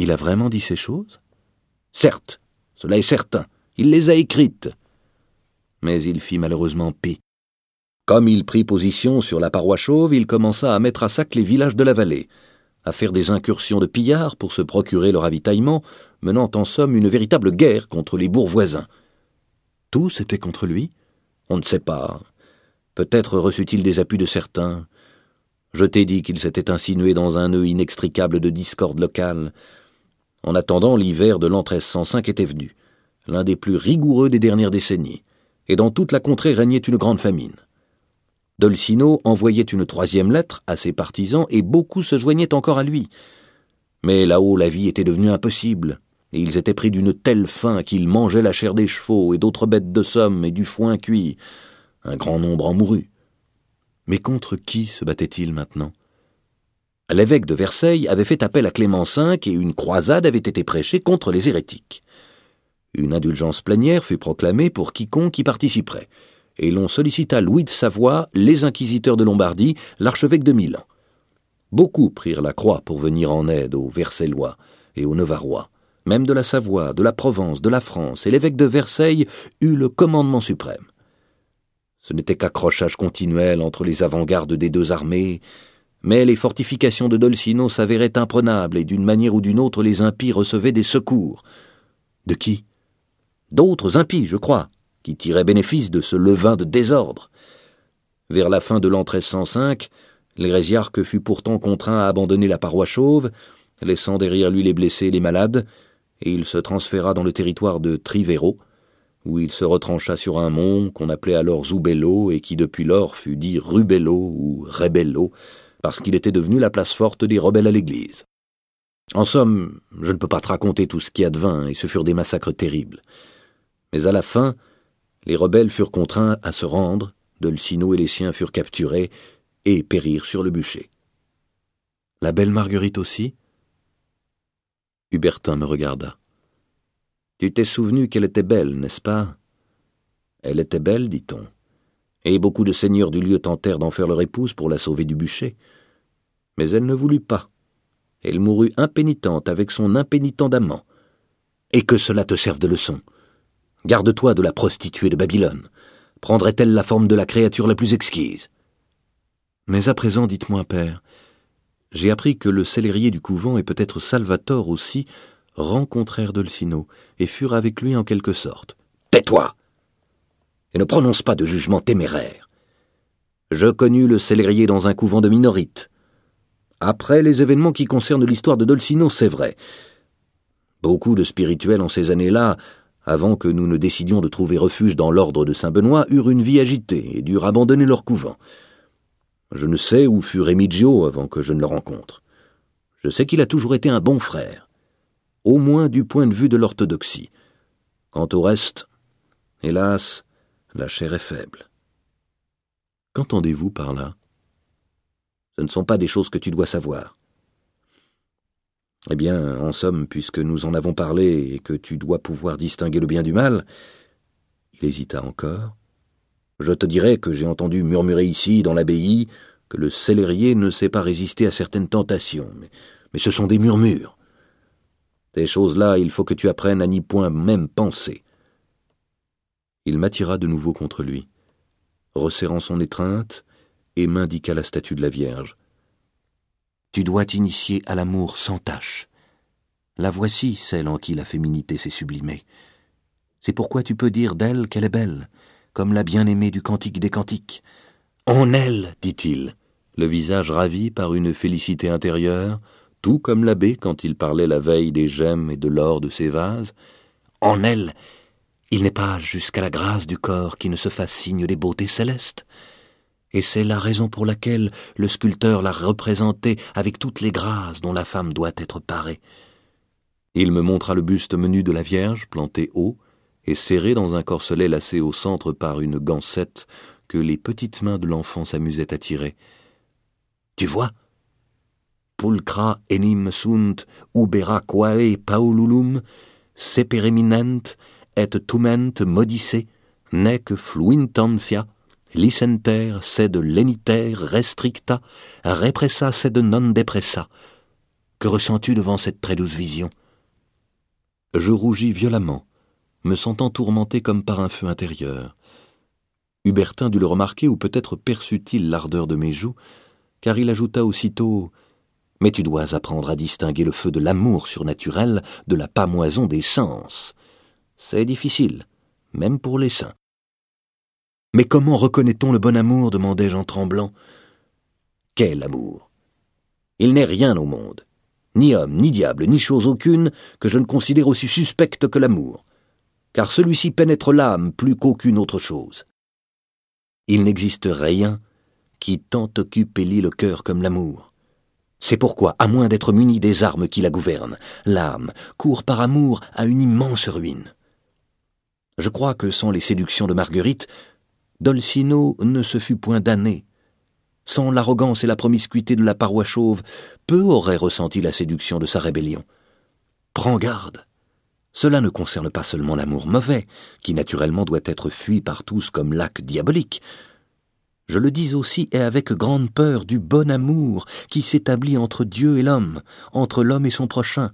Il a vraiment dit ces choses ? Certes, cela est certain, il les a écrites. Mais il fit malheureusement pis. Comme il prit position sur la paroi chauve, il commença à mettre à sac les villages de la vallée, à faire des incursions de pillards pour se procurer le ravitaillement, menant en somme une véritable guerre contre les bourgs voisins. Tous étaient contre lui ? On ne sait pas. Peut-être reçut-il des appuis de certains. Je t'ai dit qu'il s'était insinué dans un nœud inextricable de discorde locale. En attendant, l'hiver de l'an 1305 était venu, l'un des plus rigoureux des dernières décennies, et dans toute la contrée régnait une grande famine. Dolcino envoyait une 3e lettre à ses partisans et beaucoup se joignaient encore à lui. Mais là-haut, la vie était devenue impossible, et ils étaient pris d'une telle faim qu'ils mangeaient la chair des chevaux et d'autres bêtes de somme et du foin cuit. Un grand nombre en mourut. Mais contre qui se battait-il maintenant ? L'évêque de Versailles avait fait appel à Clément V et une croisade avait été prêchée contre les hérétiques. Une indulgence plénière fut proclamée pour quiconque y participerait, et l'on sollicita Louis de Savoie, les inquisiteurs de Lombardie, l'archevêque de Milan. Beaucoup prirent la croix pour venir en aide aux Vercellois et aux Novarois, même de la Savoie, de la Provence, de la France, et l'évêque de Versailles eut le commandement suprême. Ce n'était qu'accrochage continuel entre les avant-gardes des deux armées, mais les fortifications de Dolcino s'avéraient imprenables et d'une manière ou d'une autre les impies recevaient des secours. De qui ? D'autres impies, je crois, qui tiraient bénéfice de ce levain de désordre. Vers la fin de l'an 1305, l'hérésiarque fut pourtant contraint à abandonner la paroi chauve, laissant derrière lui les blessés et les malades, et il se transféra dans le territoire de Trivero, où il se retrancha sur un mont qu'on appelait alors Zubello et qui depuis lors fut dit Rubello ou Rebello, parce qu'il était devenu la place forte des rebelles à l'église. En somme, je ne peux pas te raconter tout ce qui advint, et ce furent des massacres terribles. Mais à la fin, les rebelles furent contraints à se rendre, Dolcino et les siens furent capturés et périrent sur le bûcher. La belle Marguerite aussi ? Hubertin me regarda. Tu t'es souvenu qu'elle était belle, n'est-ce pas ? Elle était belle, dit-on, et beaucoup de seigneurs du lieu tentèrent d'en faire leur épouse pour la sauver du bûcher. Mais elle ne voulut pas. Elle mourut impénitente avec son impénitent amant. Et que cela te serve de leçon. Garde-toi de la prostituée de Babylone. Prendrait-elle la forme de la créature la plus exquise ? Mais à présent, dites-moi, père, j'ai appris que le célérier du couvent et peut-être Salvator aussi rencontrèrent Dolcino et furent avec lui en quelque sorte. Tais-toi ! Et ne prononce pas de jugement téméraire. Je connus le célérier dans un couvent de minorites. Après les événements qui concernent l'histoire de Dolcino, c'est vrai. Beaucoup de spirituels en ces années-là, avant que nous ne décidions de trouver refuge dans l'ordre de Saint-Benoît, eurent une vie agitée et durent abandonner leur couvent. Je ne sais où fut Remigio avant que je ne le rencontre. Je sais qu'il a toujours été un bon frère, au moins du point de vue de l'orthodoxie. Quant au reste, hélas, la chair est faible. Qu'entendez-vous par là ? Ce ne sont pas des choses que tu dois savoir. Eh bien, en somme, puisque nous en avons parlé et que tu dois pouvoir distinguer le bien du mal, il hésita encore. Je te dirai que j'ai entendu murmurer ici, dans l'abbaye, que le célérier ne sait pas résister à certaines tentations, mais ce sont des murmures. Ces choses-là, il faut que tu apprennes à n'y point même penser. Il m'attira de nouveau contre lui, resserrant son étreinte, et m'indiqua la statue de la Vierge. Tu dois t'initier à l'amour sans tache. La voici, celle en qui la féminité s'est sublimée. C'est pourquoi tu peux dire d'elle qu'elle est belle, comme la bien-aimée du Cantique des Cantiques. En elle, dit-il, le visage ravi par une félicité intérieure, tout comme l'abbé quand il parlait la veille des gemmes et de l'or de ses vases. En elle, il n'est pas jusqu'à la grâce du corps qui ne se fasse signe des beautés célestes. Et c'est la raison pour laquelle le sculpteur l'a représentée avec toutes les grâces dont la femme doit être parée. Il me montra le buste menu de la Vierge, planté haut, et serré dans un corselet lacé au centre par une gancette que les petites mains de l'enfant s'amusaient à tirer. Tu vois ? Pulcra enim sunt ubera quae paululum, sepereminent et tument modice, nec fluintantia, licenter sed leniter restricta, repressa sed non depressa. Que ressens-tu devant cette très douce vision ?» Je rougis violemment, me sentant tourmenté comme par un feu intérieur. Hubertin dut le remarquer, ou peut-être perçut-il l'ardeur de mes joues, car il ajouta aussitôt « Mais tu dois apprendre à distinguer le feu de l'amour surnaturel de la pâmoison des sens. C'est difficile, même pour les saints. » « Mais comment reconnaît-on le bon amour ?» demandai-je en tremblant. « Quel amour ? Il n'est rien au monde, ni homme, ni diable, ni chose aucune, que je ne considère aussi suspecte que l'amour, car celui-ci pénètre l'âme plus qu'aucune autre chose. Il n'existe rien qui tant occupe et lie le cœur comme l'amour. C'est pourquoi, à moins d'être muni des armes qui la gouvernent, l'âme court par amour à une immense ruine. Je crois que sans les séductions de Marguerite, Dolcino ne se fût point damné. Sans l'arrogance et la promiscuité de la paroi chauve, peu auraient ressenti la séduction de sa rébellion. Prends garde. Cela ne concerne pas seulement l'amour mauvais, qui naturellement doit être fui par tous comme l'acte diabolique. Je le dis aussi et avec grande peur du bon amour qui s'établit entre Dieu et l'homme, entre l'homme et son prochain.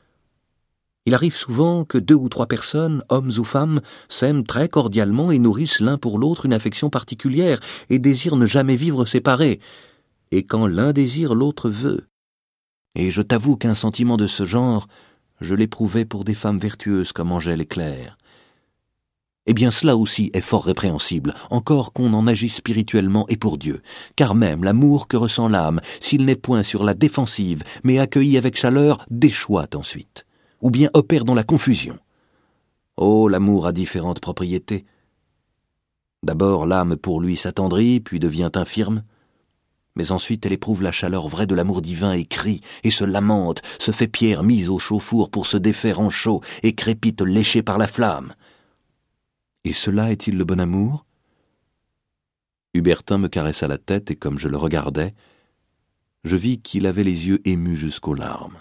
Il arrive souvent que 2 ou 3 personnes, hommes ou femmes, s'aiment très cordialement et nourrissent l'un pour l'autre une affection particulière et désirent ne jamais vivre séparés. Et quand l'un désire, l'autre veut. Et je t'avoue qu'un sentiment de ce genre, je l'éprouvais pour des femmes vertueuses comme Angèle et Claire. Eh bien cela aussi est fort répréhensible, encore qu'on en agisse spirituellement et pour Dieu, car même l'amour que ressent l'âme, s'il n'est point sur la défensive, mais accueilli avec chaleur, déchoit ensuite, ou bien opère dans la confusion. Oh, l'amour a différentes propriétés. D'abord l'âme pour lui s'attendrit, puis devient infirme, mais ensuite elle éprouve la chaleur vraie de l'amour divin et crie, et se lamente, se fait pierre mise au chaud-four pour se défaire en chaud, et crépite léchée par la flamme. Et cela est-il le bon amour ? Hubertin me caressa la tête, et comme je le regardais, je vis qu'il avait les yeux émus jusqu'aux larmes.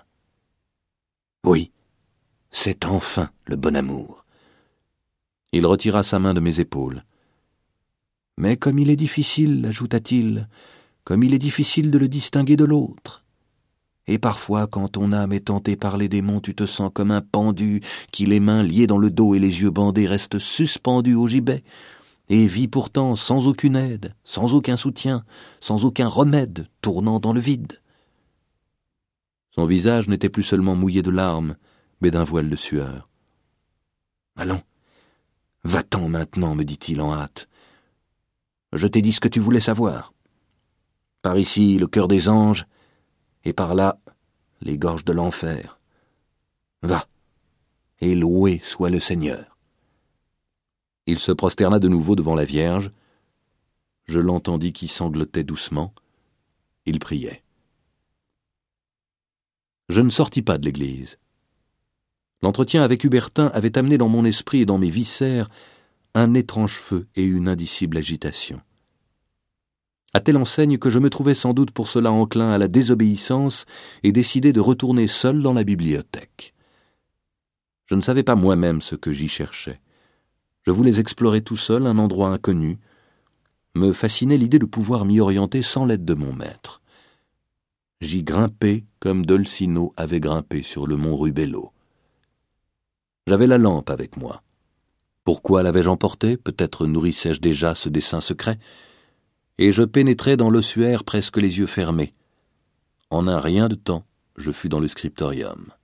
Oui, c'est enfin le bon amour. Il retira sa main de mes épaules. Mais comme il est difficile, ajouta-t-il, comme il est difficile de le distinguer de l'autre. Et parfois, quand ton âme est tentée par les démons, tu te sens comme un pendu qui, les mains liées dans le dos et les yeux bandés, reste suspendu au gibet, et vit pourtant sans aucune aide, sans aucun soutien, sans aucun remède, tournant dans le vide. Son visage n'était plus seulement mouillé de larmes, mais d'un voile de sueur. « Allons, va-t'en maintenant, me dit-il en hâte. Je t'ai dit ce que tu voulais savoir. Par ici, le cœur des anges, et par là, les gorges de l'enfer. Va, et loué soit le Seigneur. » Il se prosterna de nouveau devant la Vierge. Je l'entendis qui sanglotait doucement. Il priait. Je ne sortis pas de l'église. L'entretien avec Hubertin avait amené dans mon esprit et dans mes viscères un étrange feu et une indicible agitation. À telle enseigne que je me trouvais sans doute pour cela enclin à la désobéissance et décidé de retourner seul dans la bibliothèque. Je ne savais pas moi-même ce que j'y cherchais. Je voulais explorer tout seul un endroit inconnu. Me fascinait l'idée de pouvoir m'y orienter sans l'aide de mon maître. J'y grimpai comme Dolcino avait grimpé sur le mont Rubello. J'avais la lampe avec moi. Pourquoi l'avais-je emportée ? Peut-être nourrissais-je déjà ce dessein secret. Et je pénétrai dans l'ossuaire presque les yeux fermés. En un rien de temps, je fus dans le scriptorium.